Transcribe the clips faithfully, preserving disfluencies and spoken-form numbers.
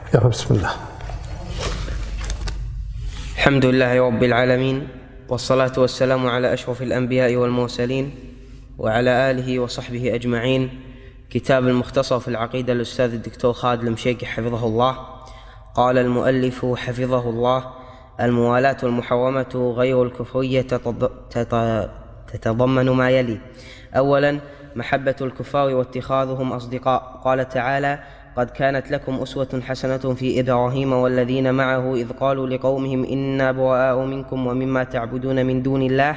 يلا بسم الله. الحمد لله رب العالمين، والصلاة والسلام على أشرف الأنبياء والمرسلين وعلى آله وصحبه أجمعين. كتاب المختصر في العقيدة الأستاذ الدكتور خالد المشيكي حفظه الله. قال المؤلف حفظه الله: الموالاة المحرمة غير الكفرية تتضمن ما يلي: أولا، محبة الكفار واتخاذهم أصدقاء. قال تعالى: قد كانت لكم أسوة حسنة في إبراهيم والذين معه إذ قالوا لقومهم إنا براء منكم ومما تعبدون من دون الله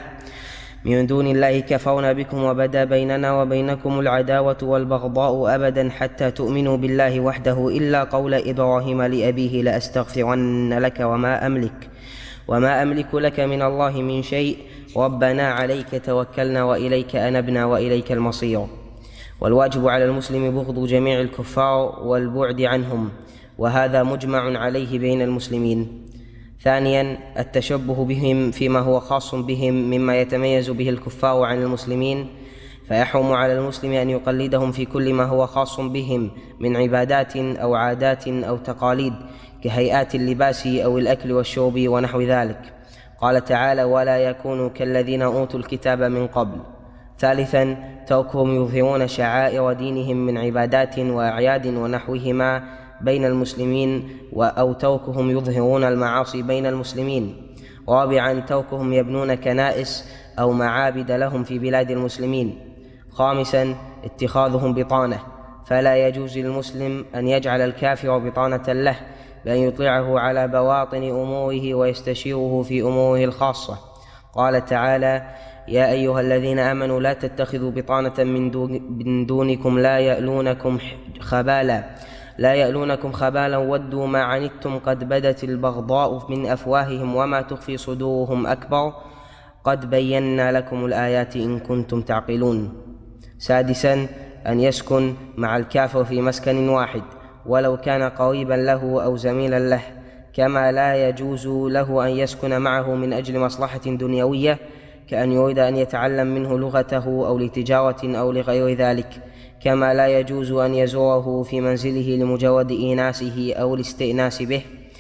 من دون الله كفرنا بكم وبدا بيننا وبينكم العداوة والبغضاء أبدا حتى تؤمنوا بالله وحده إلا قول إبراهيم لأبيه لأستغفرن لك وما أملك وما أملك لك من الله من شيء ربنا عليك توكلنا وإليك أنبنا وإليك المصير. والواجب على المسلم بغض جميع الكفار والبعد عنهم، وهذا مجمع عليه بين المسلمين. ثانيا، التشبه بهم فيما هو خاص بهم مما يتميز به الكفار عن المسلمين، فيحرم على المسلم أن يقلدهم في كل ما هو خاص بهم من عبادات أو عادات أو تقاليد كهيئات اللباس أو الأكل والشرب ونحو ذلك. قال تعالى: ولا يكونوا كالذين أوتوا الكتاب من قبل. ثالثا، تركهم يظهرون شعائر دينهم من عبادات وأعياد ونحوهما بين المسلمين، أو تركهم يظهرون المعاصي بين المسلمين. رابعا، تركهم يبنون كنائس أو معابد لهم في بلاد المسلمين. خامسا، اتخاذهم بطانة، فلا يجوز للمسلم أن يجعل الكافر بطانة له، بأن يطلعه على بواطن أموره ويستشيره في أموره الخاصة. قال تعالى: يا أيها الذين آمنوا لا تتخذوا بطانة من دونكم لا يألونكم خبالا لا يألونكم خبالا ودوا ما عنتم قد بدت البغضاء من أفواههم وما تخفي صدورهم أكبر قد بينا لكم الآيات إن كنتم تعقلون. سادسا، أن يسكن مع الكافر في مسكن واحد ولو كان قريبا له أو زميلا له، كما لا يجوز له أن يسكن معه من أجل مصلحة دنيوية كأن يريد أن يتعلم منه لغته أو لتجارة أو لغير ذلك، كما لا يجوز أن يزوره في منزله لمجرد إيناسه أو الاستئناس به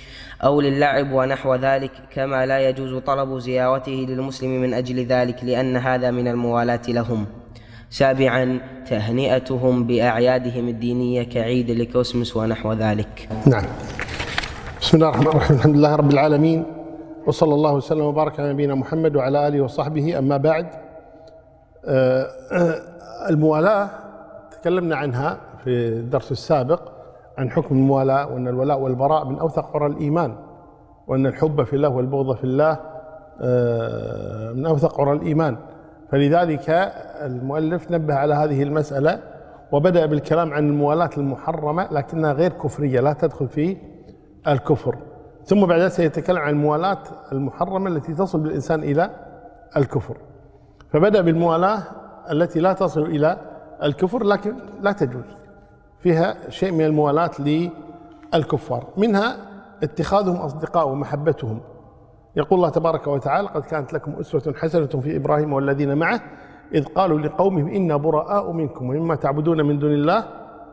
أو للعب ونحو ذلك، كما لا يجوز طلب زيارته للمسلم من أجل ذلك، لأن هذا من الموالاة لهم. سابعا، تهنئتهم بأعيادهم الدينية كعيد الكريسماس ونحو ذلك. نعم. بسم الله الرحمن الرحيم. الحمد لله رب العالمين، وصلى الله وسلم وبارك على نبينا محمد وعلى آله وصحبه. أما بعد، الموالاة تكلمنا عنها في الدرس السابق عن حكم الموالاة، وأن الولاء والبراء من أوثق عرى الإيمان، وأن الحب في الله والبغض في الله من أوثق عرى الإيمان. فلذلك المؤلف نبه على هذه المسألة وبدأ بالكلام عن الموالاة المحرمة لكنها غير كفرية، لا تدخل في الكفر، ثم بعد ذلك سيتكلم عن الموالاة المحرمة التي تصل بالإنسان إلى الكفر. فبدأ بالموالاة التي لا تصل إلى الكفر لكن لا تجوز، فيها شيء من الموالاة للكفار، منها اتخاذهم أصدقاء ومحبتهم. يقول الله تبارك وتعالى: قد كانت لكم أسوة حسنة في إبراهيم والذين معه إذ قالوا لقومهم إنا براء منكم ومما تعبدون من دون الله.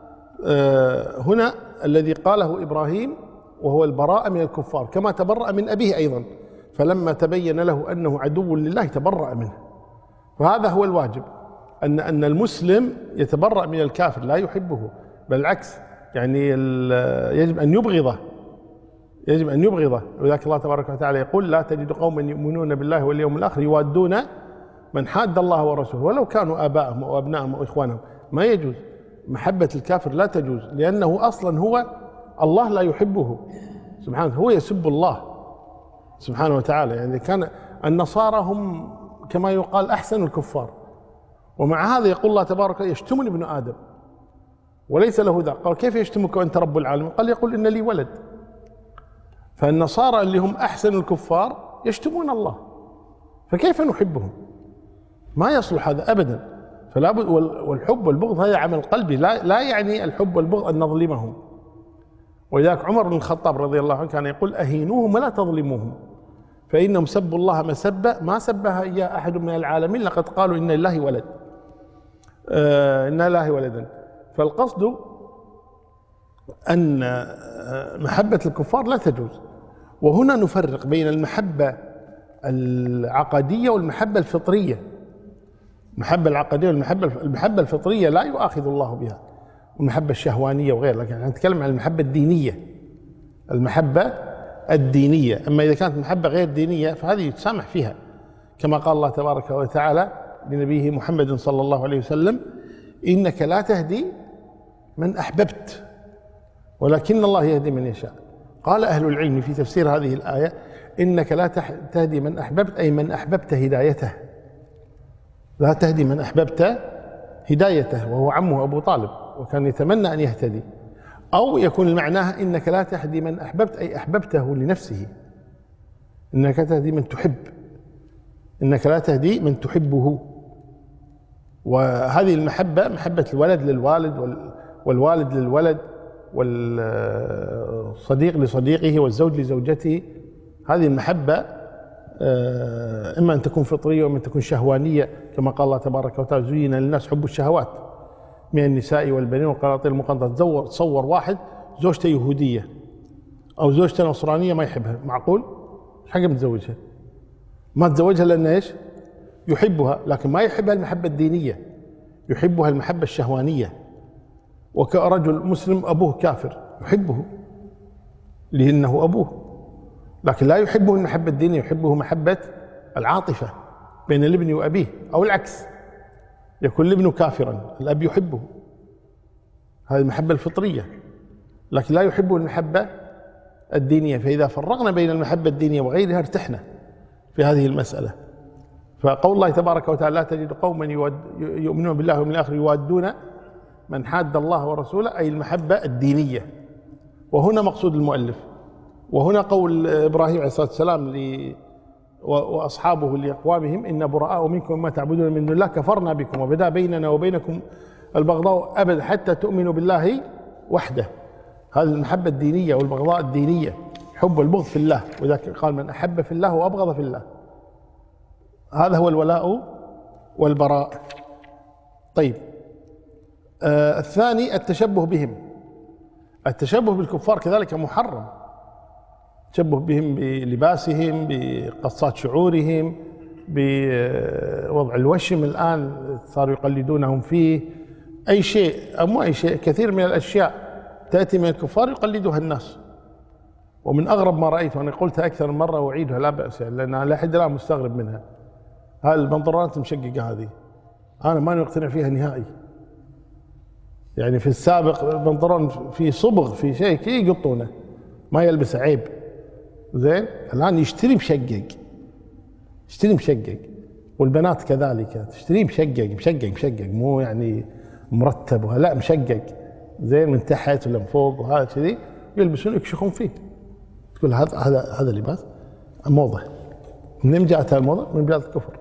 هنا الذي قاله إبراهيم وهو البراءة من الكفار، كما تبرأ من أبيه أيضا، فلما تبين له أنه عدو لله تبرأ منه. وهذا هو الواجب، أن أن المسلم يتبرأ من الكافر، لا يحبه، بل العكس، يعني يجب أن يبغضه يجب أن يبغضه ولذلك الله تبارك وتعالى يقول: لا تجد قوما يؤمنون بالله واليوم الآخر يوادون من حاد الله ورسوله ولو كانوا آباءهم أو أبناءهم أو إخوانهم. ما يجوز، محبة الكافر لا تجوز، لأنه أصلا هو الله لا يحبه سبحانه، هو يسب الله سبحانه وتعالى. يعني كان النصارى هم كما يقال أحسن الكفار، ومع هذا يقول الله تبارك وتعالى: يشتمني ابن آدم وليس له ذا. قال: كيف يشتمك وأنت رب العالمين؟ قال: يقول إن لي ولد. فالنصارى اللي هم أحسن الكفار يشتمون الله، فكيف نحبهم؟ ما يصلح هذا أبدا. فلا بد، والحب والبغض هذا عمل قلبي، لا, لا يعني الحب والبغض أن نظلمهم. ولذلك عمر بن الخطاب رضي الله عنه كان يقول: أهينوهم ولا تظلموهم، فإنهم سبوا الله مسبة ما سبها إياه أحد من العالمين، لقد قالوا إن لله ولد آه إن لله ولدا. فالقصد أن محبة الكفار لا تجوز. وهنا نفرق بين المحبة العقدية والمحبة الفطرية. المحبة العقدية والمحبة المحبة الفطرية لا يؤاخذ الله بها، والمحبة الشهوانية وغيرها، لكن احنا نتكلم عن المحبة الدينية. المحبة الدينية، أما إذا كانت محبة غير دينية فهذه يتسامح فيها، كما قال الله تبارك وتعالى لنبيه محمد صلى الله عليه وسلم: إنك لا تهدي من أحببت ولكن الله يهدي من يشاء. قال أهل العلم في تفسير هذه الآية: إنك لا تهدي من أحببت، أي من أحببت هدايته، لا تهدي من أحببت هدايته، وهو عمه أبو طالب وكان يتمنى أن يهتدي. أو يكون معناها إنك لا تهدي من أحببت، أي أحببته لنفسه، إنك تهدي من تحب، إنك لا تهدي من تحبه. وهذه المحبة محبة الولد للوالد والوالد للولد والصديق لصديقه والزوج لزوجته. هذه المحبة إما أن تكون فطرية وإما أن تكون شهوانية، كما قال الله تبارك وتعالى: زين للناس حب الشهوات من النساء والبنين والقناطير المقنطرة. تصور واحد زوجته يهودية أو زوجته نصرانية ما يحبها، معقول؟ ايش حق متزوجها؟ ما تزوجها لأنه ايش؟ يحبها، لكن ما يحبها المحبة الدينية، يحبها المحبة الشهوانية. وكرجل مسلم أبوه كافر يحبه لأنه أبوه، لكن لا يحبه المحبة الدينية، يحبه محبة العاطفة بين الابن وأبيه، أو العكس، يكون الابن كافرا الأب يحبه، هذه المحبة الفطرية، لكن لا يحبه المحبة الدينية. فإذا فرقنا بين المحبة الدينية وغيرها ارتحنا في هذه المسألة. فقول الله تبارك وتعالى: لا تجد قوما يؤمنون بالله واليوم الآخر يوادون من حاد الله ورسوله، أي المحبة الدينية. وهنا مقصود المؤلف. وهنا قول إبراهيم عليه الصلاة والسلام وأصحابه لأقوامهم: إن براء منكم وما تعبدون من دون الله كفرنا بكم وبدا بيننا وبينكم البغضاء أبدا حتى تؤمنوا بالله وحده. هذه المحبة الدينية والبغضاء الدينية، حب والبغض في الله، وذلك قال: من أحب في الله وأبغض في الله. هذا هو الولاء والبراء. طيب، آه الثاني التشبه بهم. التشبه بالكفار كذلك محرم، تشبه بهم بلباسهم، بقصات شعورهم، بوضع الوشم الآن صاروا يقلدونهم فيه، أي شيء أو مو أي شيء، كثير من الأشياء تأتي من الكفار يقلدها الناس. ومن أغرب ما رأيت، وأنا قلتها أكثر من مرة وأعيدها لا بأس يعني، لأن لا أحد الآن مستغرب منها، هاي البنطلونات المشققة هذه أنا ماني مقتنع فيها نهائي. يعني في السابق البنطلون في صبغ في شيء كي يقطونه ما يلبس عيب، زين. الآن يشتري مشقق، يشتري مشقق، والبنات كذلك تشتري مشقق مشقق مشقق، مو يعني مرتب ولا لا، مشقق زين من تحت ولا من فوق، وهذا كذي يلبسون يكشخون فيه. تقول هذا هذا هذا لباس موضة. من جاءت الموضة؟ من بلاد الكفر.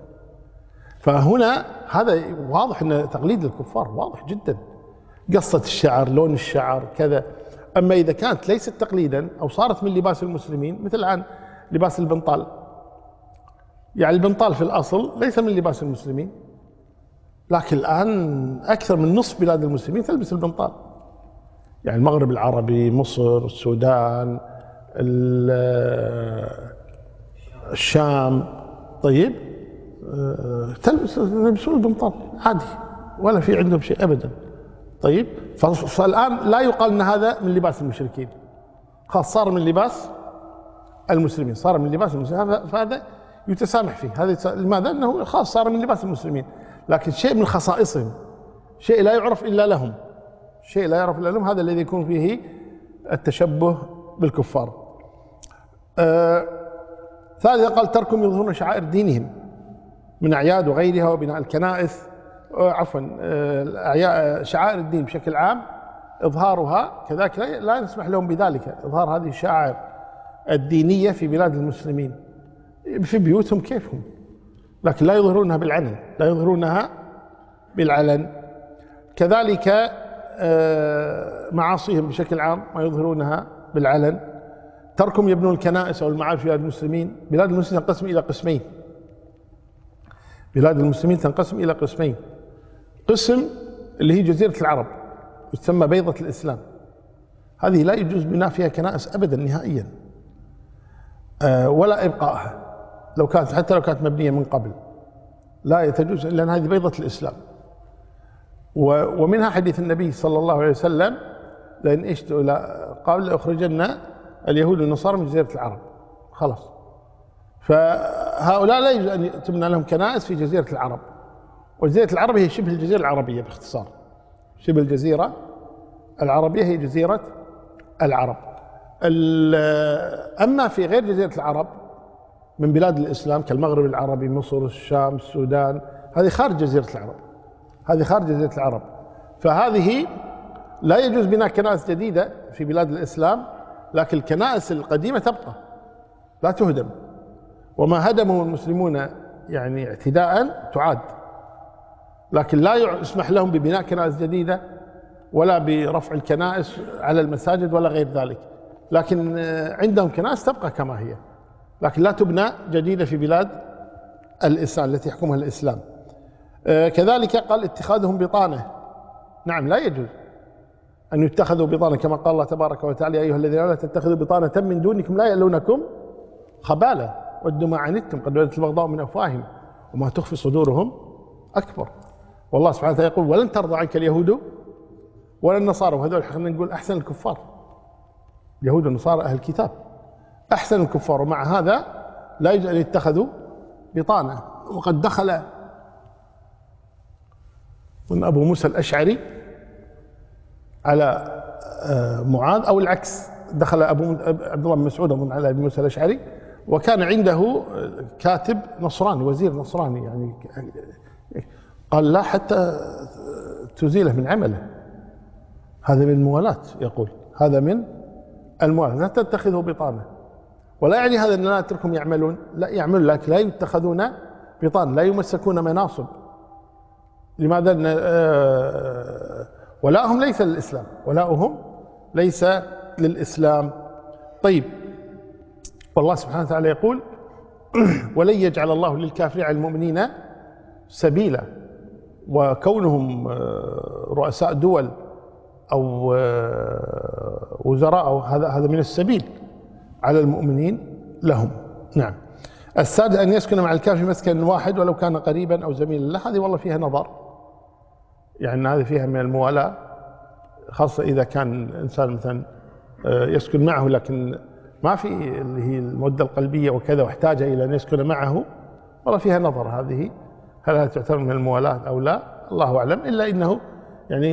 فهنا هذا واضح ان تقليد الكفار واضح جدا، قصة الشعر، لون الشعر، كذا. اما اذا كانت ليست تقليدا او صارت من لباس المسلمين، مثل الان لباس البنطال، يعني البنطال في الاصل ليس من لباس المسلمين، لكن الان اكثر من نصف بلاد المسلمين تلبس البنطال، يعني المغرب العربي، مصر، السودان، الشام. طيب، تلبس يلبسون البنطال عادي، ولا في عندهم شيء ابدا. طيب، فالان لا يقال ان هذا من لباس المشركين، خاص صار من لباس المسلمين، صار من لباس المسلمين، فهذا يتسامح فيه. هذا لماذا؟ انه خاص صار من لباس المسلمين، لكن شيء من خصائصهم، شيء لا يعرف الا لهم، شيء لا يعرف الا لهم، هذا الذي يكون فيه التشبه بالكفار. آه ثالثا قال: تركهم يظهرون شعائر دينهم من أعياد وغيرها وبناء الكنائس، آه عفوا آه شعائر الدين بشكل عام إظهارها كذلك لا نسمح لهم بذلك، إظهار هذه الشعائر الدينية في بلاد المسلمين في بيوتهم كيفهم، لكن لا يظهرونها بالعلن، لا يظهرونها بالعلن. كذلك آه معاصيهم بشكل عام ما يظهرونها بالعلن. تركهم يبنون الكنائس أو المعابد في بلاد المسلمين. بلاد المسلمين تنقسم إلى قسمين، بلاد المسلمين تنقسم إلى قسمين. قسم اللي هي جزيرة العرب، تسمى بيضة الإسلام، هذه لا يجوز بناء فيها كنائس أبدا نهائيا، ولا إبقائها لو كانت حتى لو كانت مبنية من قبل، لا تجوز، لأن هذه بيضة الإسلام. ومنها حديث النبي صلى الله عليه وسلم: لئن عشت قال لأخرجن اليهود والنصارى من جزيرة العرب. خلاص، فهؤلاء لا يجوز أن تبنى لهم كنائس في جزيرة العرب، وجزيرة العرب هي شبه الجزيرة العربية باختصار، شبه الجزيرة العربية هي جزيرة العرب. أما في غير جزيرة العرب من بلاد الإسلام كالمغرب العربي، مصر، الشام، السودان، هذه خارج جزيرة العرب، هذه خارج جزيرة العرب، فهذه لا يجوز بناء كنائس جديدة في بلاد الإسلام، لكن الكنائس القديمة تبقى لا تهدم، وما هدمه المسلمون يعني اعتداء تعاد، لكن لا يسمح لهم ببناء كنائس جديدة ولا برفع الكنائس على المساجد ولا غير ذلك، لكن عندهم كنائس تبقى كما هي، لكن لا تبنى جديدة في بلاد الإسلام التي يحكمها الإسلام. كذلك قال: اتخاذهم بطانة. نعم، لا يجوز أن يتخذوا بطانة، كما قال الله تبارك وتعالى: يا أيها الذين لا تتخذوا بطانة من دونكم لا يألونكم خبالا ودوا ما عنتم قد بدت البغضاء من أفواههم وما تخفي صدورهم أكبر. والله سبحانه وتعالى يقول: ولن ترضى عنك اليهود ولا النصارى. وهذول خلينا نقول أحسن الكفار، اليهود والنصارى أهل الكتاب أحسن الكفار، ومع هذا لا يجوز أن يتخذوا بطانة. وقد دخل من أبو موسى الأشعري على معاذ، أو العكس، دخل أبو عبد الله بن مسعود أظن على أبو موسى الأشعري، وكان عنده كاتب نصراني، وزير نصراني، يعني قال: لا حتى تزيله من عمله، هذا من الموالاة، يقول هذا من الموالاة، لا تتخذوا بطانة. ولا يعني هذا أن لا نتركهم يعملون، لا يعملون، لكن لا يتخذون بطانة، لا يمسكون مناصب. لماذا؟ ولاؤهم ليس للإسلام، ولاؤهم ليس للإسلام. طيب، والله سبحانه وتعالى يقول: ولن يجعل الله للكافرين على المؤمنين سبيلا. وكونهم رؤساء دول أو وزراء أو هذا هذا من السبيل على المؤمنين لهم. نعم. السادس: أن يسكن مع الكافر مسكن واحد ولو كان قريبا أو زميلا له. هذه والله فيها نظر، يعني هذه فيها من الموالاة، خاصة إذا كان الإنسان مثلا يسكن معه لكن ما في اللي هي المودة القلبية وكذا، واحتاج إلى أن يسكن معه، والله فيها نظر هذه، هل هذا تعتبر من الموالاة أو لا؟ الله أعلم، إلا إنه يعني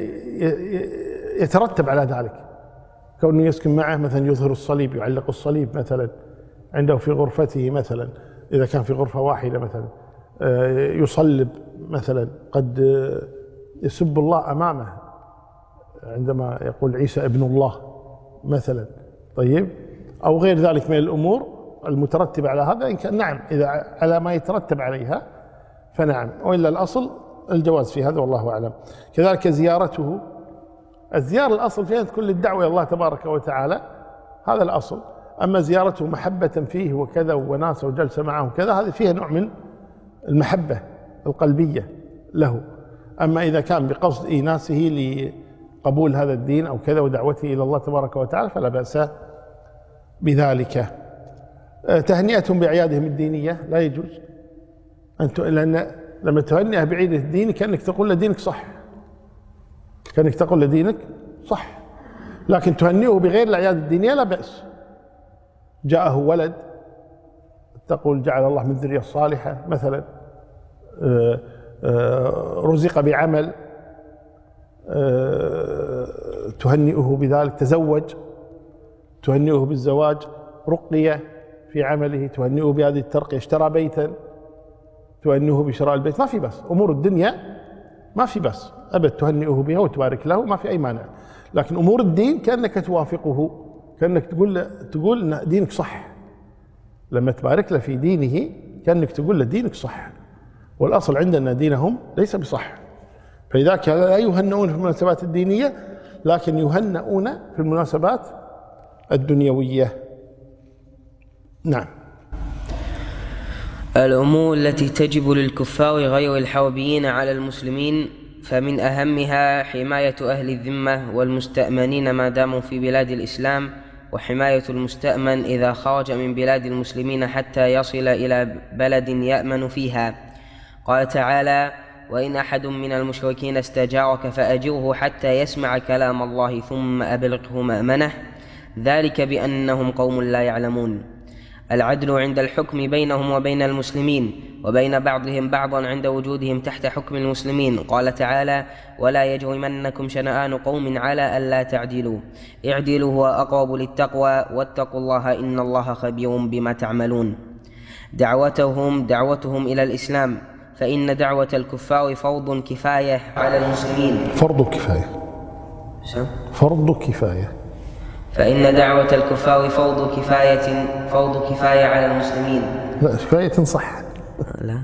يترتب على ذلك، كونه يسكن معه مثلا يظهر الصليب، يعلق الصليب مثلا عنده في غرفته، مثلا إذا كان في غرفة واحدة مثلا يصلب مثلا، قد يسب الله أمامه عندما يقول عيسى ابن الله مثلا. طيب، أو غير ذلك من الأمور المترتبة على هذا، إن كان نعم، إذا على ما يترتب عليها فنعم، وإلا الأصل الجواز في هذا، والله أعلم. كذلك زيارته، الزيارة الأصل فيها تكون للدعوة إلى الله تبارك وتعالى، هذا الأصل. أما زيارته محبة فيه وكذا وناسه وجلسة معه وكذا، هذه فيها نوع من المحبة القلبية له. أما إذا كان بقصد إيناسه لقبول هذا الدين أو كذا ودعوته إلى الله تبارك وتعالى فلا بأس بذلك. تهنئتهم بأعيادهم الدينية لا يجوز، أنت لأن لما تهنئه بعيد الدين كأنك تقول له دينك صح، كأنك تقول له دينك صح، لكن تهنئه بغير الأعياد الدينية لا بأس. جاءه ولد تقول جعل الله من الذرية الصالحة مثلا، رزق بعمل تهنئه بذلك، تزوج تهنئه بالزواج، رقية في عمله تهنئه بهذه الترقية، اشترى بيتا تهنئه بشراء البيت، ما في بس. أمور الدنيا ما في بس أبد تهنئه بها وتبارك له، ما في أي مانع. لكن أمور الدين كأنك توافقه، كأنك تقول له تقول إن دينك صح، لما تبارك له في دينه كأنك تقول له دينك صح، والأصل عندنا دينهم ليس بصح. فلذلك لا يهنئون في المناسبات الدينية، لكن يهنئون في المناسبات الدنيوية. نعم. الأمور التي تجب للكفار غير الحربيين على المسلمين فمن أهمها حماية أهل الذمة والمستأمنين ما داموا في بلاد الإسلام، وحماية المستأمن إذا خرج من بلاد المسلمين حتى يصل إلى بلد يأمن فيها. قال تعالى: وإن أحد من المشركين استجارك فأجره حتى يسمع كلام الله ثم أبلغه مأمنه، ذلك بأنهم قوم لا يعلمون. العدل عند الحكم بينهم وبين المسلمين وبين بعضهم بعضا عند وجودهم تحت حكم المسلمين. قال تعالى: ولا يجرمنكم شنآن قوم على ألا تعدلوا اعدلوا هو أقرب للتقوى واتقوا الله إن الله خبير بما تعملون. دعوتهم دعوتهم إلى الإسلام، فإن دعوة الكفار فرض كفاية على المسلمين. فرض كفاية فرض كفاية فإن دعوة الكفار فرض كفاية فرض كفاية على المسلمين. لا، كفاية صح. لا.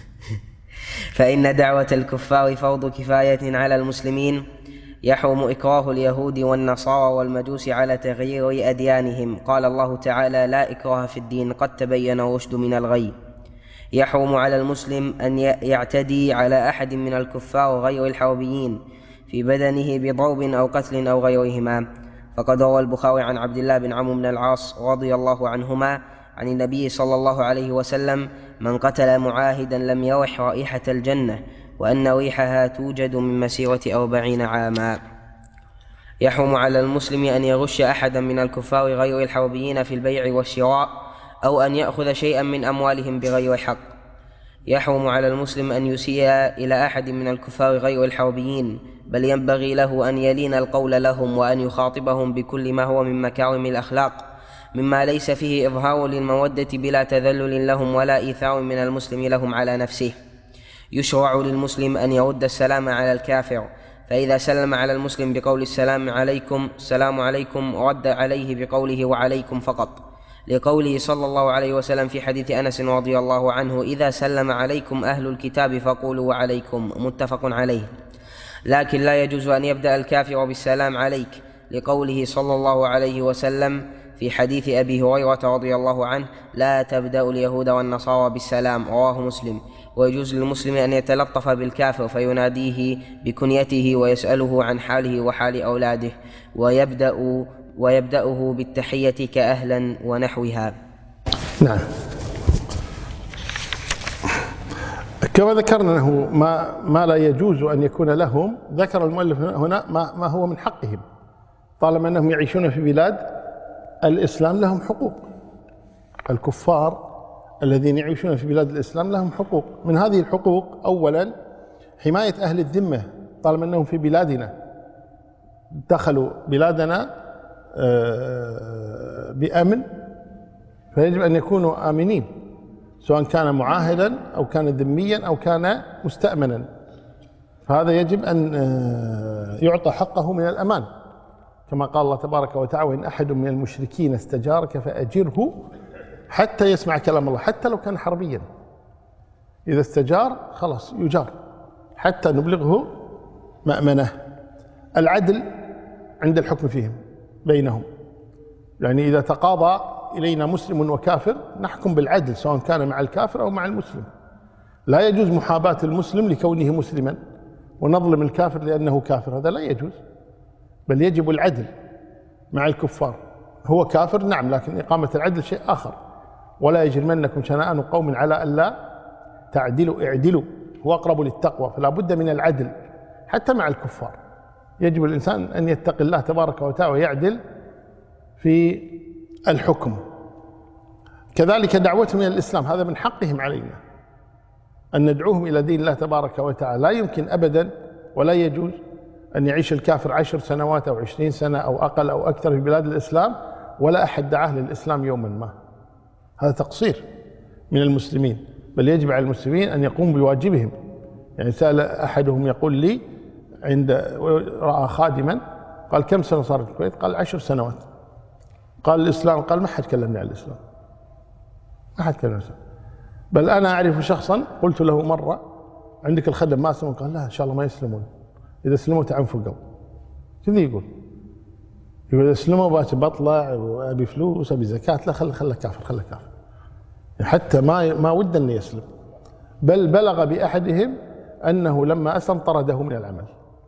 فإن دعوة الكفار فرض كفاية على المسلمين، يحرم إكراه اليهود والنصارى والمجوس على تغيير أديانهم. قال الله تعالى: لا إكراه في الدين قد تبين الرشد من الغي. يحرم على المسلم أن يعتدي على أحد من الكفار غير الحربيين في بدنه بضرب أو قتل أو غيرهما. فقد روى البخاري عن عبد الله بن عمرو بن العاص رضي الله عنهما عن النبي صلى الله عليه وسلم: من قتل معاهدا لم يرح رائحة الجنة، وأن ريحها توجد من مسيرة أربعين عاما. يحرم على المسلم أن يغش أحدا من الكفار غير الحربيين في البيع والشراء، أو أن يأخذ شيئا من أموالهم بغير حق. يحرم على المسلم أن يسيء إلى أحد من الكفار غير الحربيين، بل ينبغي له أن يلين القول لهم وأن يخاطبهم بكل ما هو من مكارم الأخلاق، مما ليس فيه إظهار للمودة بلا تذلل لهم ولا إيثار من المسلم لهم على نفسه. يشرع للمسلم أن يرد السلام على الكافر، فإذا سلم على المسلم بقول السلام عليكم السلام عليكم رد عليه بقوله وعليكم فقط، لقوله صلى الله عليه وسلم في حديث أنس رضي الله عنه: إذا سلم عليكم أهل الكتاب فقولوا وعليكم، متفق عليه. لكن لا يجوز أن يبدأ الكافر بالسلام عليك، لقوله صلى الله عليه وسلم في حديث أبي هريرة رضي الله عنه: لا تبدأ اليهود والنصارى بالسلام، رواه مسلم. ويجوز للمسلم أن يتلطف بالكافر فيناديه بكنيته ويسأله عن حاله وحال أولاده، ويبدأ ويبدأه بالتحية كأهلا ونحوها. نعم. كما ذكرنا أنه ما, ما لا يجوز أن يكون لهم، ذكر المؤلف هنا ما, ما هو من حقهم، طالما أنهم يعيشون في بلاد الإسلام لهم حقوق. الكفار الذين يعيشون في بلاد الإسلام لهم حقوق. من هذه الحقوق أولا حماية أهل الذمة، طالما أنهم في بلادنا دخلوا بلادنا بأمن، فيجب أن يكونوا آمنين، سواء كان معاهدا أو كان ذميا أو كان مستأمنا، فهذا يجب أن يعطى حقه من الأمان، كما قال الله تبارك وتعالى: وإن أحد من المشركين استجارك فأجره حتى يسمع كلام الله. حتى لو كان حربيا، إذا استجار خلاص يجار حتى نبلغه مأمنه. العدل عند الحكم فيهم بينهم، يعني إذا تقاضى إلينا مسلم وكافر نحكم بالعدل، سواء كان مع الكافر أو مع المسلم. لا يجوز محاباة المسلم لكونه مسلما ونظلم الكافر لأنه كافر، هذا لا يجوز، بل يجب العدل مع الكفار. هو كافر نعم، لكن إقامة العدل شيء آخر. ولا يجرمنكم شنآن قوم على ألا تعدلوا اعدلوا هو أقرب للتقوى. فلا بد من العدل حتى مع الكفار. يجب الإنسان أن يتقي الله تبارك وتعالى ويعدل في الحكم. كذلك دعوتهم إلى الإسلام، هذا من حقهم علينا أن ندعوهم إلى دين الله تبارك وتعالى. لا يمكن أبدا ولا يجوز أن يعيش الكافر عشر سنوات أو عشرين سنة أو أقل أو أكثر في بلاد الإسلام ولا أحد دعاه للإسلام يوما ما. هذا تقصير من المسلمين، بل يجب على المسلمين أن يقوموا بواجبهم. يعني سأل أحدهم يقول لي عند رأى خادما قال: كم سنة صارت في الكويت؟ قال: عشر سنوات. قال: الإسلام؟ قال: ما حد كلمني عن الإسلام، ما حد كلمني عن الإسلام. بل أنا أعرف شخصا قلت له مرة: عندك الخدم ما أسلمون؟ قال: لا إن شاء الله ما يسلمون، إذا سلموا تعنفقوا. كذا يقول يقول إذا سلموا بطلع وأبي فلوس أبي زكاة. لا، خله خله كافر، خله كافر، حتى ما ما وده أن يسلم. بل بلغ بأحدهم أنه لما أسلم طرده من العمل.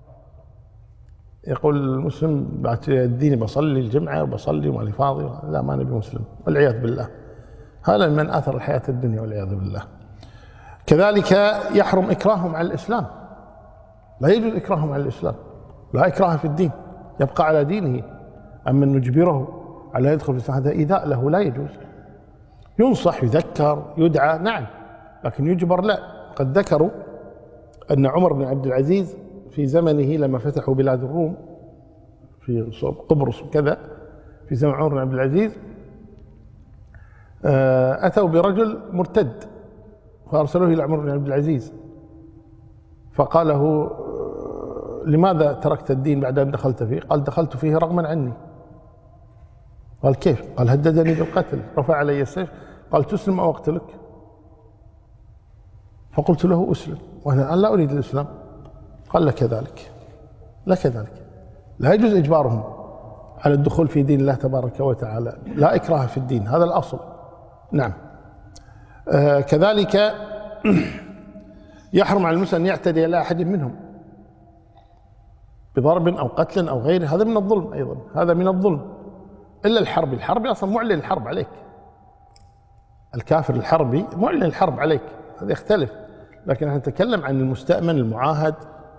يقول المسلم بعد الدين بصلي الجمعة وبصلي ومالي فاضي، لا ما نبي مسلم، والعياذ بالله. هذا من آثر الحياة الدنيا والعياذ بالله. كذلك يحرم إكراههم على الإسلام، لا يجوز إكراههم على الإسلام، لا إكراه في الدين، يبقى على دينه. أما أن نجبره على يدخل في الإسلام هذا إيذاء له، لا يجوز. ينصح، يذكر، يدعى، نعم، لكن يجبر لا. قد ذكروا أن عمر بن عبد العزيز في زمنه لما فتحوا بلاد الروم في قبرص وكذا، في زمن عمر بن عبد العزيز أتوا برجل مرتد فأرسلوه إلى عمر بن عبد العزيز، فقال له: لماذا تركت الدين بعد أن دخلت فيه؟ قال: دخلت فيه رغما عني. قال: كيف؟ قال: هددني بالقتل، رفع علي السيف، قال: تسلم أو أقتلك؟ فقلت له: أسلم، وأنا لا أريد الإسلام. قال: لك ذلك، لك ذلك. لا يجوز إجبارهم على الدخول في دين الله تبارك وتعالى، لا إكراه في الدين، هذا الأصل. نعم. آه كذلك يحرم على المسلم أن يعتدي على أحد منهم بضرب أو قتل أو غيره، هذا من الظلم أيضا، هذا من الظلم. إلا الحربي، الحربي أصلا معلن الحرب عليك، الكافر الحربي معلن الحرب عليك، هذا يختلف. لكن نحن نتكلم عن المستأمن المعاهد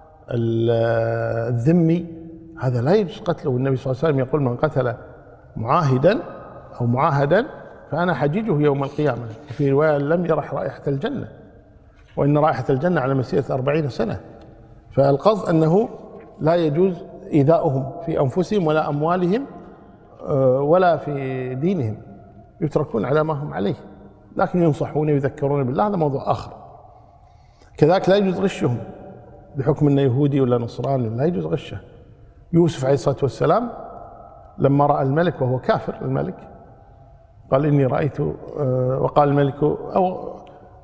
الذمي، هذا لا يجوز قتله. والنبي صلى الله عليه وسلم يقول: من قتل معاهدا أو معاهدا فأنا حجيجه يوم القيامة. وفي رواية: لم يرح رائحة الجنة، وإن رائحة الجنة على مسيرة أربعين سنة. فالقصد أنه لا يجوز إيذاؤهم في أنفسهم ولا أموالهم ولا في دينهم، يتركون على ما هم عليه، لكن ينصحون ويذكرون بالله، هذا موضوع آخر. كذلك لا يجوز غشهم بحكم أنه يهودي ولا نصراني، لا يجوز غشه. يوسف عليه الصلاة والسلام لما رأى الملك وهو كافر، الملك قال: إني رأيت، وقال الملك أو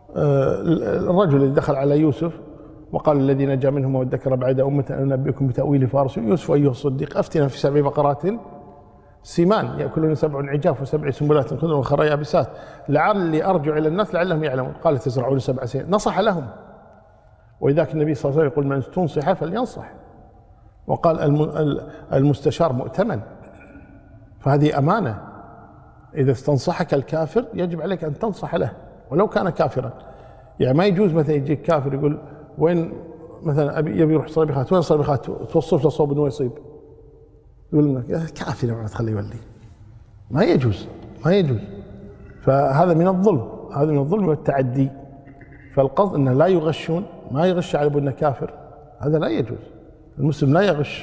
الرجل الذي دخل على يوسف وقال: الذي نجا منهم وادكر بعد أمة أنبئكم بتأويل فارس يوسف أيها الصديق أفتنا في سبع بقرات سمان يأكلون سبع عجاف وسبع سنبلات خضر وخرى يابسات لعلي أرجع إلى الناس لعلهم يعلمون. قال: تزرعون سبع سنين. نصح لهم. وإذاك النبي صلى الله عليه وسلم يقول: من استنصح فلينصح. وقال: المستشار مؤتمن، فهذه أمانة. إذا استنصحك الكافر يجب عليك أن تنصح له ولو كان كافرا. يعني ما يجوز مثلا يجيك كافر يقول: وين مثلا أبي يبي يروح صبيخات، وين صبيخات؟ توصف له صوب إنه يصيب، يقول لك كافر ما تخليه يولي. ما يجوز، ما يجوز. فهذا من الظلم، هذا من الظلم والتعدي. فالقصد أنه لا يغشون، ما يغش على أنه كافر، هذا لا يجوز. المسلم لا يغش.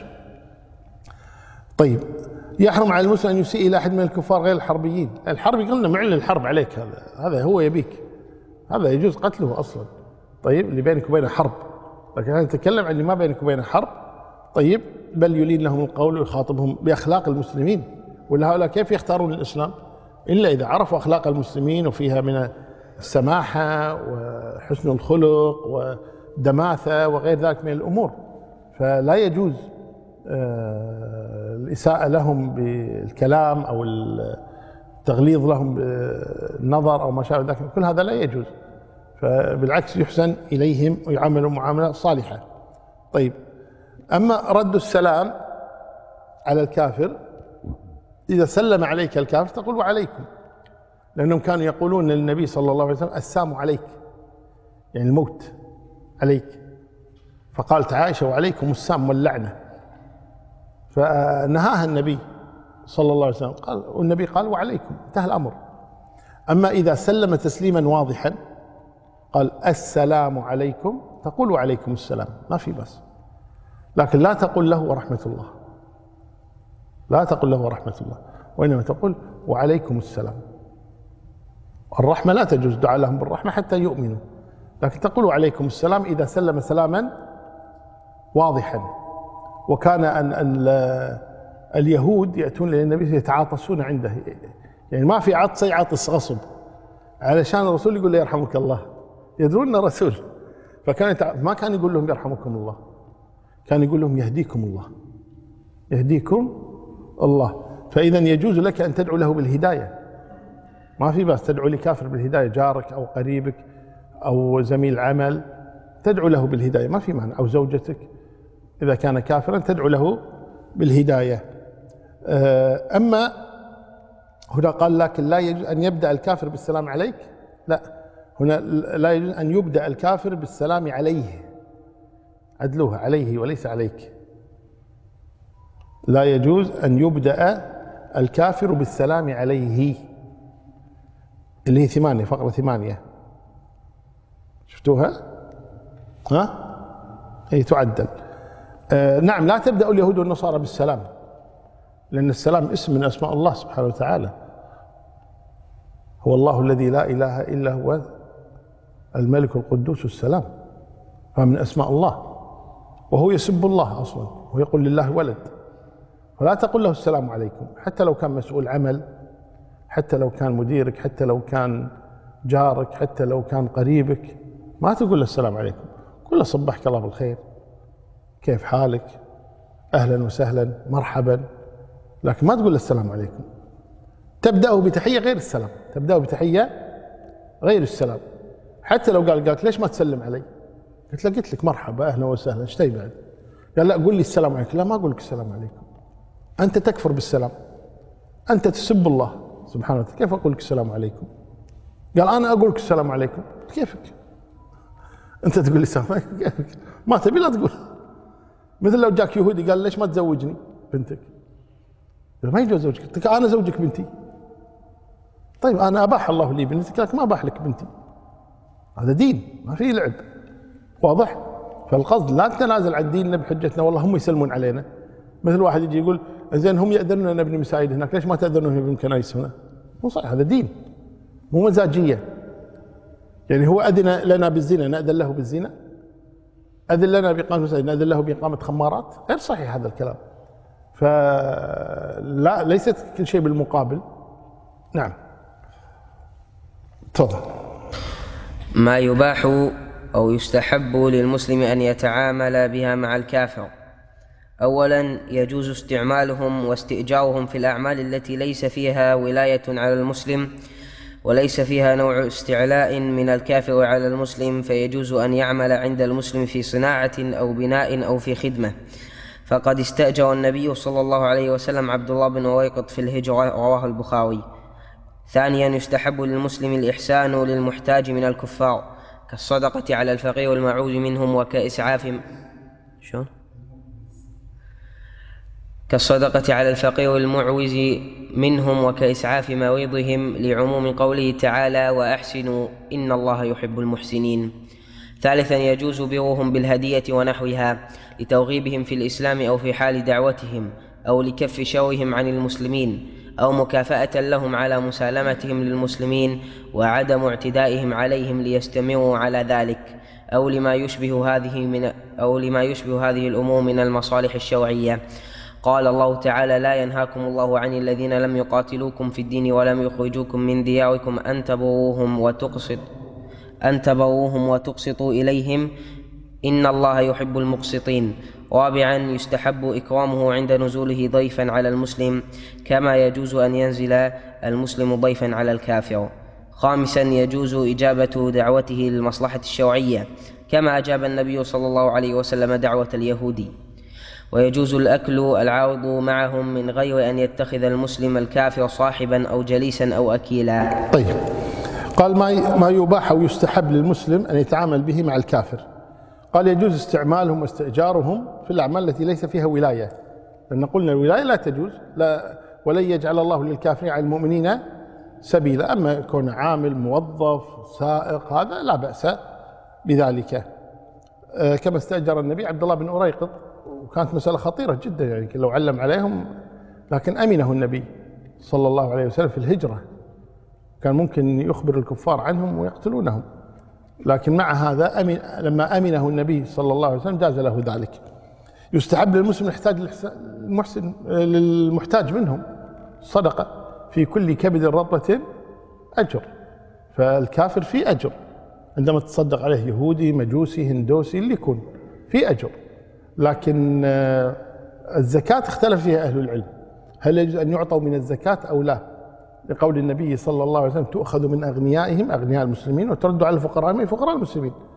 طيب، يحرم على المسلم أن يسيء إلى أحد من الكفار غير الحربيين. الحربي قلنا معلن الحرب عليك، هذا هذا هو يبيك، هذا يجوز قتله أصلا. طيب، اللي بينك وبينه حرب، لكن أنا نتكلم عن اللي ما بينك وبينه حرب. طيب، بل يلين لهم القول ويخاطبهم بأخلاق المسلمين. ولا هؤلاء كيف يختارون الإسلام إلا إذا عرفوا أخلاق المسلمين، وفيها من السماحة وحسن الخلق ودماثة وغير ذلك من الأمور. فلا يجوز الإساءة لهم بالكلام أو التغليظ لهم بالنظر أو ما شابه ذلك، كل هذا لا يجوز. فبالعكس يحسن إليهم ويعاملوا معاملة صالحة. طيب، أما رد السلام على الكافر، إذا سلم عليك الكافر تقول: وعليكم، لأنهم كانوا يقولون للنبي صلى الله عليه وسلم: السام عليك، يعني الموت عليك. فقالت عائشة: وعليكم السام واللعنة. فنهاها النبي صلى الله عليه وسلم، قال والنبي قال: وعليكم، انتهى الأمر. أما إذا سلم تسليما واضحا قال: السلام عليكم، تقول: وعليكم السلام، ما في بس. لكن لا تقول له ورحمة الله، لا تقول له ورحمة الله، وإنما تقول: وعليكم السلام. الرحمة لا تجوز، دعاء لهم بالرحمة حتى يؤمنوا، لكن تقول: وعليكم السلام إذا سلم سلاما واضحا. وكان أن اليهود يأتون للنبي يتعاطسون عنده، يعني ما في عطس يعطس غصب، علشان الرسول يقول له: يرحمك الله، يدرون الرسول. فكان ما كان يقول لهم: يرحمكم الله، كان يقول لهم: يهديكم الله، يهديكم الله. فإذا يجوز لك أن تدعو له بالهداية، ما في بس تدعو لكافر بالهداية، جارك أو قريبك أو زميل عمل تدعو له بالهداية ما في مانع، أو زوجتك إذا كان كافرا تدعو له بالهداية. أما هنا قال لكن لا يجوز أن يبدأ الكافر بالسلام عليك، لا، هنا لا يجوز أن يبدأ الكافر بالسلام عليه، عدلوها عليه وليس عليك. لا يجوز أن يبدأ الكافر بالسلام عليه، اللي هي ثمانية، فقرة ثمانية، شفتوها؟ ها؟ هي تعدل. آه نعم، لا تبدأ اليهود والنصارى بالسلام، لأن السلام اسم من أسماء الله سبحانه وتعالى، هو الله الذي لا إله إلا هو الملك القدوس السلام، فمن أسماء الله، وهو يسب الله أصلا ويقول لله ولد، فلا تقل له السلام عليكم، حتى لو كان مسؤول عمل، حتى لو كان مديرك، حتى لو كان جارك، حتى لو كان قريبك، ما تقول له السلام عليكم، قل له صبحك الله بالخير، كيف حالك، أهلا وسهلا، مرحبا، لكن ما تقول له السلام عليكم. تبدأه بتحية غير السلام، تبدأه بتحية غير السلام. حتى لو قال قالك ليش ما تسلم علي؟ قلت له قلت لك مرحبا أهلا وسهلا، ايش تبي بعد؟ قال لا قول لي السلام عليكم. لا ما أقول لك السلام عليكم، أنت تكفر بالسلام، أنت تسب الله سبحانه وتعالى، كيف أقول لك السلام عليكم؟ قال أنا أقول لك السلام عليكم. كيفك؟ أنت تقول لي السلام عليكم، كيفك؟ ما تبي لا تقول. مثل لو جاك يهودي قال ليش ما تزوجني بنتك؟ قال ما يجوز زوجك. قلت أنا زوجك بنتي. طيب أنا أباح الله لي بنتك لكن ما أباح لك بنتي. هذا دين ما فيه لعب، واضح؟ فالقصد لا تتنازل عن ديننا بحجتنا والله هم يسلمون علينا. مثل واحد يجي يقول زين هم يأذنون أن نبني مساجد هناك، ليش ما تأذنون نبني كنائس هنا؟ مو صحيح، هذا دين مو مزاجية. يعني هو أذن لنا بالزنا نأذن له بالزنا؟ أذن لنا بإقامة مساجد نأذن له بإقامة خمارات؟ غير صحيح هذا الكلام. فلا، ليست كل شيء بالمقابل. نعم تفضل. ما يباح أو يستحب للمسلم أن يتعامل بها مع الكافر. أولا يجوز استعمالهم واستئجارهم في الأعمال التي ليس فيها ولاية على المسلم وليس فيها نوع استعلاء من الكافر على المسلم، فيجوز أن يعمل عند المسلم في صناعة أو بناء أو في خدمة، فقد استأجر النبي صلى الله عليه وسلم عبد الله بن ويقط في الهجرة، رواه البخاري. ثانيا يستحب للمسلم الإحسان للمحتاج من الكفار كالصدقة على الفقير والمعوذ منهم وكإسعاف شو؟ كالصدقة على الفقير والمعوز منهم وكإسعاف مريضهم، لعموم قوله تعالى وأحسنوا إن الله يحب المحسنين. ثالثا يجوز برهم بالهدية ونحوها لترغيبهم في الإسلام أو في حال دعوتهم أو لكف شرهم عن المسلمين أو مكافأة لهم على مسالمتهم للمسلمين وعدم اعتدائهم عليهم ليستمروا على ذلك، أو لما يشبه هذه من أو لما يشبه هذه الأمور من المصالح الشرعية. قال الله تعالى لا ينهاكم الله عن الذين لم يقاتلوكم في الدين ولم يخرجوكم من دياركم أن تبروهم وتقسط أن تبروهم وتقسطوا إليهم إن الله يحب المقسطين. رابعا يستحب إكرامه عند نزوله ضيفا على المسلم كما يجوز أن ينزل المسلم ضيفا على الكافر. خامسا يجوز إجابة دعوته للمصلحة الشرعية كما أجاب النبي صلى الله عليه وسلم دعوة اليهودي. ويجوز الأكل العارض معهم من غير أن يتخذ المسلم الكافر صاحبا أو جليسا أو أكيلا. طيب، قال ما ما يباح ويستحب للمسلم أن يتعامل به مع الكافر. قال يجوز استعمالهم واستئجارهم في الأعمال التي ليس فيها ولاية، لأن قلنا الولاية لا تجوز، لا ولن يجعل الله للكافرين على المؤمنين سبيلا. أما يكون عامل موظف سائق هذا لا بأس بذلك، كما استأجر النبي عبد الله بن أريقط، وكانت مسألة خطيرة جدا، يعني لو علم عليهم، لكن أمنه النبي صلى الله عليه وسلم في الهجرة، كان ممكن يخبر الكفار عنهم ويقتلونهم، لكن مع هذا أمن لما أمنه النبي صلى الله عليه وسلم جاز له ذلك. يستحب للمسلم يحتاج المحسن للمحتاج منهم صدقة، في كل كبد رطبة أجر، فالكافر في أجر عندما تصدق عليه يهودي مجوسي هندوسي اللي يكون في أجر. لكن الزكاة اختلف فيها أهل العلم، هل يجوز أن يعطوا من الزكاة أو لا، لقول النبي صلى الله عليه وسلم تؤخذ من أغنيائهم أغنياء المسلمين وترد على الفقراء من فقراء المسلمين.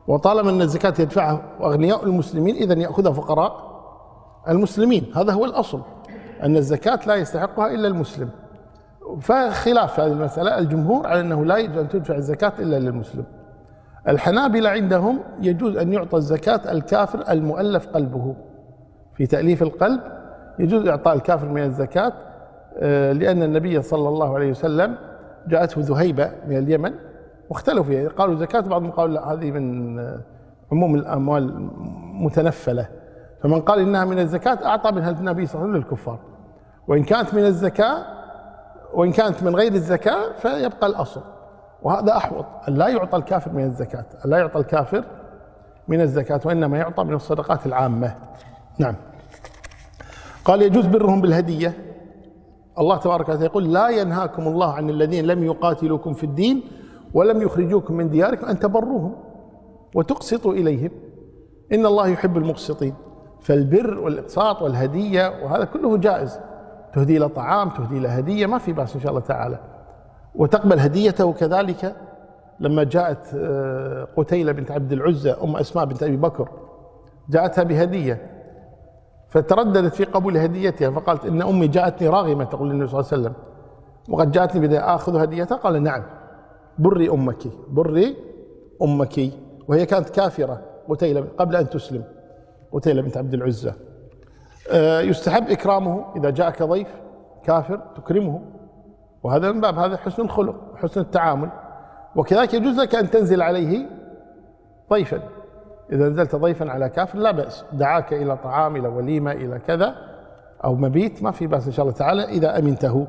وطالما أن الزكاة يدفعها أغنياء المسلمين إذن يأخذها فقراء المسلمين، هذا هو الأصل، أن الزكاة لا يستحقها إلا المسلم. فخلاف في هذه المسألة، الجمهور على أنه لا يجوز أن تدفع الزكاة إلا للمسلم. الحنابلة عندهم يجوز أن يعطى الزكاة الكافر المؤلف قلبه، في تأليف القلب يجوز إعطاء الكافر من الزكاة، لأن النبي صلى الله عليه وسلم جاءته ذهيبة من اليمن واختلفوا فيها، قالوا زكاة، بعضهم قالوا لا هذه من عموم الأموال متنفلة، فمن قال إنها من الزكاة أعطى منها النبي صلى الله عليه وسلم للكفار، وإن كانت من الزكاة وإن كانت من غير الزكاة فيبقى الأصل، وهذا أحوط، أن لا يعطى الكافر من الزكاة، أن لا يعطى الكافر من الزكاة، وإنما يعطى من الصدقات العامة. نعم. قال يجوز برهم بالهدية. الله تبارك وتعالى يقول لا ينهاكم الله عن الذين لم يقاتلوكم في الدين ولم يخرجوكم من دياركم أن تبروهم وتقسطوا إليهم إن الله يحب المقسطين. فالبر والإقساط والهدية وهذا كله جائز، تهدي له طعام، تهدي له هدية، ما في بأس إن شاء الله تعالى، وتقبل هديته. كذلك لما جاءت قتيلة بنت عبد العزى أم أسماء بنت أبي بكر جاءتها بهدية فترددت في قبول هديتها، فقالت إن أمي جاءتني راغمة تقول للنبي صلى الله عليه وسلم وقد جاءتني بدي آخذ هديتها، قال نعم بري أمك بري أمك، وهي كانت كافرة قتيلة قبل أن تسلم، قتيلة بنت عبد العزى. يستحب إكرامه إذا جاءك ضيف كافر تكرمه، وهذا من باب هذا حسن الخلق حسن التعامل. وكذلك يجوز لك أن تنزل عليه ضيفا، إذا نزلت ضيفا على كافر لا بأس، دعاك إلى طعام إلى وليمة إلى كذا أو مبيت ما في بأس إن شاء الله تعالى إذا أمنته.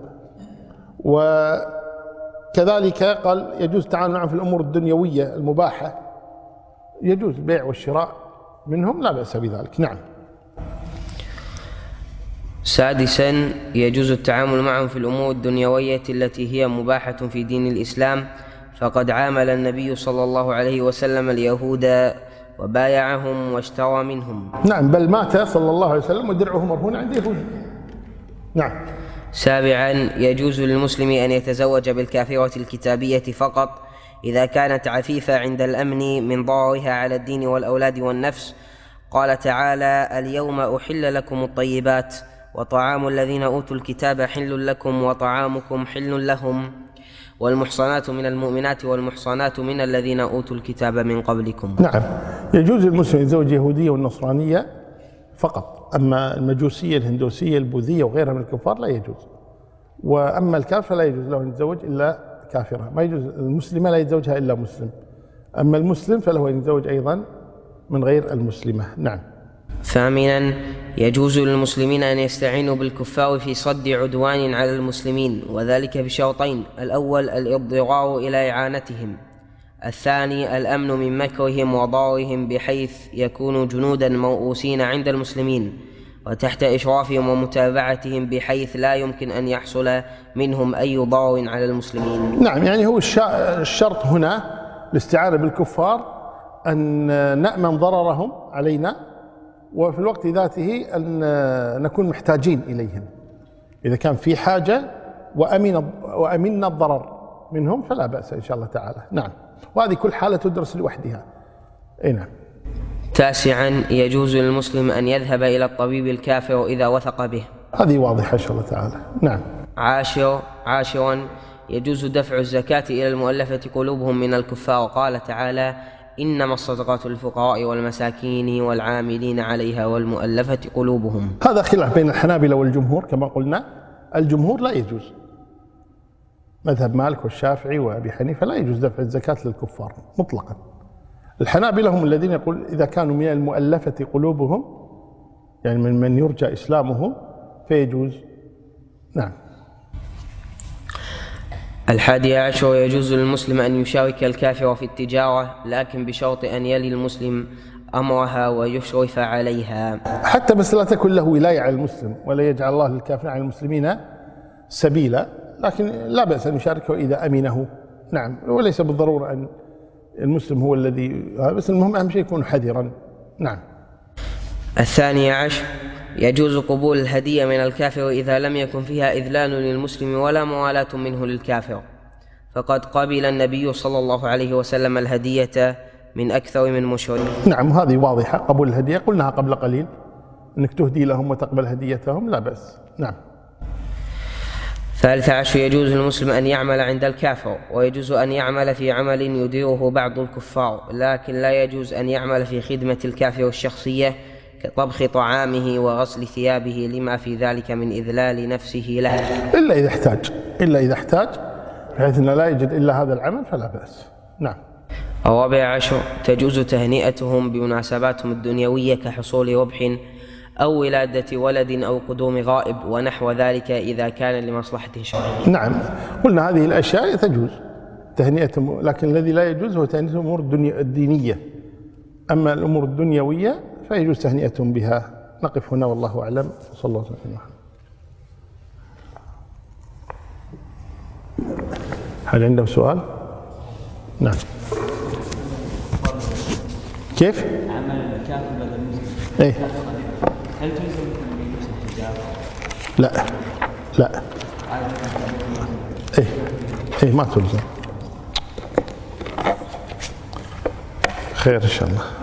وكذلك قال يجوز التعامل معهم في الأمور الدنيوية المباحة، يجوز البيع والشراء منهم لا بأس بذلك. نعم. سادسا يجوز التعامل معهم في الأمور الدنيوية التي هي مباحة في دين الإسلام، فقد عامل النبي صلى الله عليه وسلم اليهود وبايعهم واشترى منهم. نعم، بل مات صلى الله عليه وسلم ودرعه مرهون عند يهود. نعم. سابعا يجوز للمسلم أن يتزوج بالكافرة الكتابية فقط إذا كانت عفيفة عند الأمن من ضررها على الدين والأولاد والنفس. قال تعالى اليوم أحل لكم الطيبات وطعام الذين أوتوا الكتاب حل لكم وطعامكم حل لهم والمحصنات من المؤمنات والمحصنات من الذين أوتوا الكتاب من قبلكم. نعم، يجوز للمسلم يتزوج يهودية والنصرانية فقط، أما المجوسية الهندوسية البوذية وغيرها من الكفار لا يجوز، وأما الكافر لا يجوز له أن يتزوج إلا كافرة، ما يجوز المسلمة لا يتزوجها إلا مسلم، أما المسلم فله أن يتزوج أيضا من غير المسلمة. نعم. ثامنا يجوز للمسلمين أن يستعينوا بالكفار في صد عدوان على المسلمين، وذلك بشرطين: الأول الإضطرار إلى إعانتهم، الثاني الأمن من مكرهم وضررهم بحيث يكونوا جنودا موؤوسين عند المسلمين وتحت إشرافهم ومتابعتهم بحيث لا يمكن أن يحصل منهم أي ضرر على المسلمين. نعم، يعني هو الشرط هنا الاستعانة بالكفار أن نأمن ضررهم علينا، وفي الوقت ذاته أن نكون محتاجين إليهم، إذا كان في حاجة وأمن وأمنا الضرر منهم فلا بأس إن شاء الله تعالى. نعم، وهذه كل حالة تدرس لوحدها. أي نعم. تاسعا يجوز للمسلم أن يذهب إلى الطبيب الكافر إذا وثق به، هذه واضحة إن شاء الله تعالى. نعم. عاشر عاشرا يجوز دفع الزكاة إلى المؤلفة قلوبهم من الكفار. قال تعالى إنما الصدقات للفقراء والمساكين والعاملين عليها والمؤلفة قلوبهم. هذا خلاف بين الحنابلة والجمهور كما قلنا، الجمهور لا يجوز، مذهب مالك والشافعي وأبي حنيفة لا يجوز دفع الزكاة للكفار مطلقا. الحنابلة هم الذين يقول إذا كانوا من المؤلفة قلوبهم، يعني من من يرجى إسلامه فيجوز. نعم. الحادي عشر يجوز للمسلم أن يشارك الكافر في التجارة، لكن بشرط أن يلي المسلم أمرها ويشرف عليها، حتى بس لا تكن له ولاية على المسلم، ولا يجعل الله للكافر على المسلمين سبيلا، لكن لا بأس أن يشاركه إذا أمنه. نعم، وليس بالضرورة أن المسلم هو الذي، بس المهم أهم شيء يكون حذرا. نعم. الثاني عشر يجوز قبول الهدية من الكافر إذا لم يكن فيها إذلال للمسلم ولا موالاة منه للكافر، فقد قبل النبي صلى الله عليه وسلم الهدية من أكثر من مشرك. نعم هذه واضحة، قبول الهدية قلناها قبل قليل، أنك تهدي لهم وتقبل هديتهم لا بأس. نعم. ثالث عشر يجوز للمسلم أن يعمل عند الكافر، ويجوز أن يعمل في عمل يديره بعض الكفار، لكن لا يجوز أن يعمل في خدمة الكافر الشخصية كطبخ طعامه وغسل ثيابه لما في ذلك من إذلال نفسه له، إلا إذا احتاج، إلا إذا احتاج بحيث أنه لا يجد إلا هذا العمل فلا بأس. نعم. الرابع عشر تجوز تهنئتهم بمناسباتهم الدنيوية كحصول ربح أو ولادة ولد أو قدوم غائب ونحو ذلك إذا كان لمصلحة شرعية. نعم قلنا هذه الأشياء تجوز تهنئتهم، لكن الذي لا يجوز هو تهنئة الأمور الدينية، أما الأمور الدنيوية فيجوز تهنئتهم بها. نقف هنا والله أعلم، صلى الله عليه وسلم. هل عنده سؤال؟ نعم. كيف؟ عمل الكافر بدل المسلم. ايه. هل تلزم بلبس الحجاب؟ لا لا. ايه ايه ما تلزم. خير ان شاء الله.